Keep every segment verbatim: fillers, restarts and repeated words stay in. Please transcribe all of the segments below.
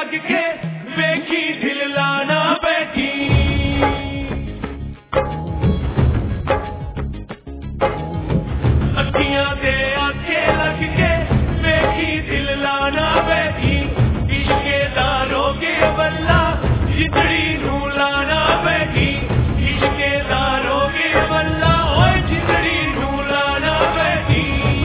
लग के वेखी दिल लाना बैठी अखियां दे आखे लग के वेखी दिल लाना बैठी इश्के दा रोके बल्ला जितड़ी नू लाना बैठी इश्के दा रोके बल्ला ओए जितड़ी नू लाना बैठी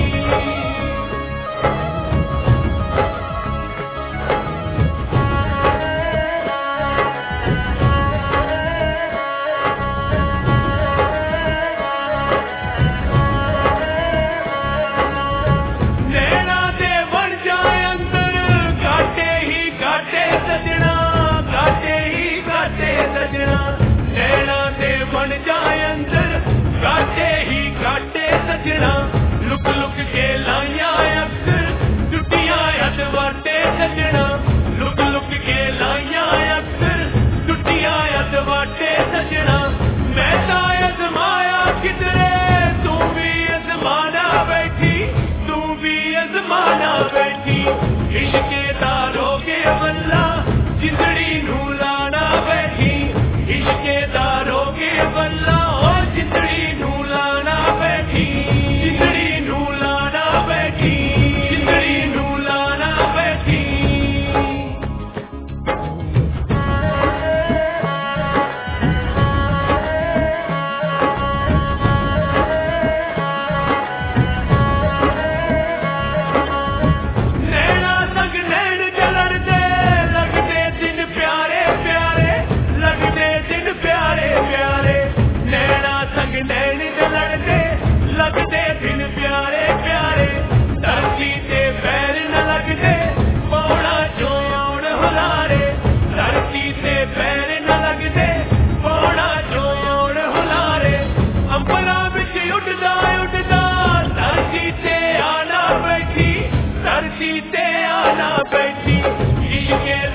लुक लुक के लाइया अक्सर टुटिया अदवाटे सजना लुक लुक के लाइया अक्सर टुटिया अदवाटे सजना मैं तो अजमाया किधरे तू भी अजमाना बैठी तू भी अजमाना बैठी इश्के दारों के बल्ला जिंदड़ी नू लाना बैठी इश्के दारों के बल्ला और जिंदड़ी नू लाना बैठी जिंदड़ी नू लाना बैठी जिंदड़ी नू लाना बैठी नैना संग नैन जलन दे लगते दिन प्यारे प्यारे लगते दिन प्यारे प्यारे नैना संग नैन जलन दे लगते दिन प्यारे प्यारे धरती ते पैर न लगते पौड़ा जो आउण हुलारे धरती ते पैर न लगते पौड़ा जो आउण हुलारे अंबरा बिच उड़दा उड़दा धरती ते आना बैठी धरती ते आना बैठी इश्के